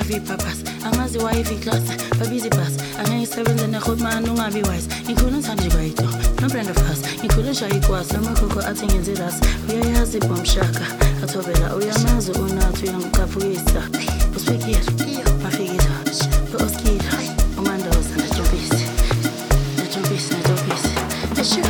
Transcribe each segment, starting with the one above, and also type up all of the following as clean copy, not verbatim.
wifi papas angazi wifi class babizi pass angayisebenza nekhot man ungabi wise ngikhona sanje bayito no brand of us ngikhona shayi kwasa amakhokho athi ngenze ras uyayazi bomshaka athobela uyamazi unathu yangukaphukisa uspekira mafikira oskira umandoza najombisi sure.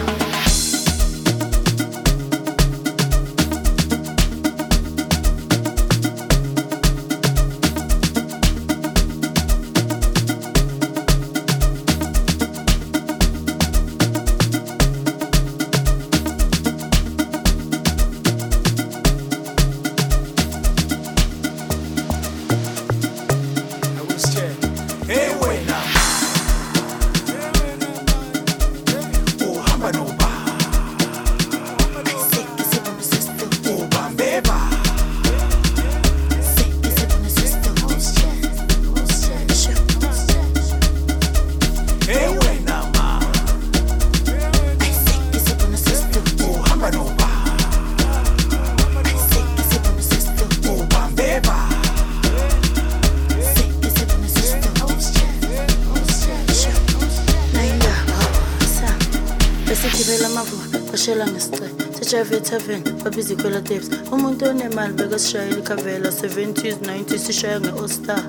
Heaven, babhizi kwela tapes umuntu onemali bekasishayela ikhavela 70s 90s sishaya nge-All-Star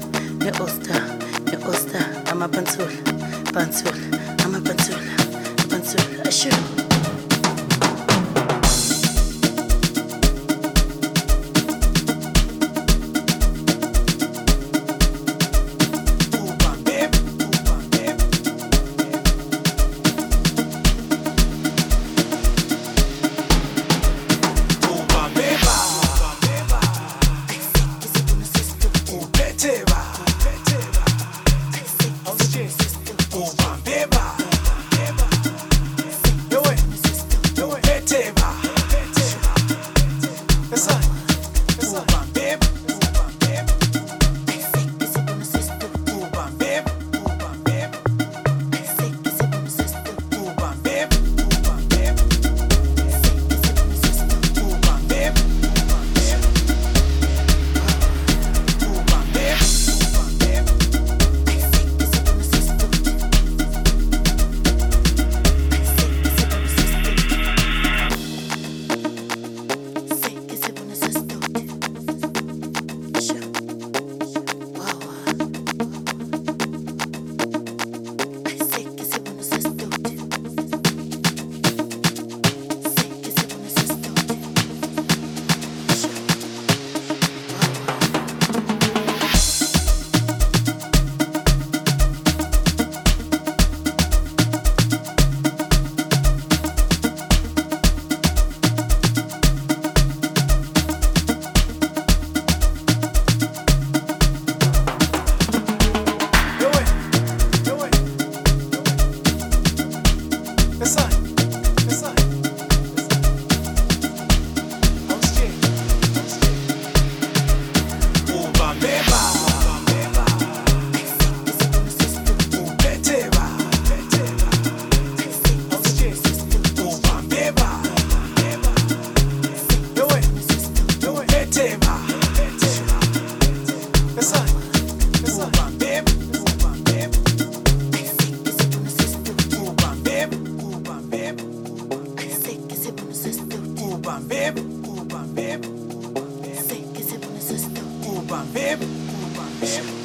amapantula ashu Baby.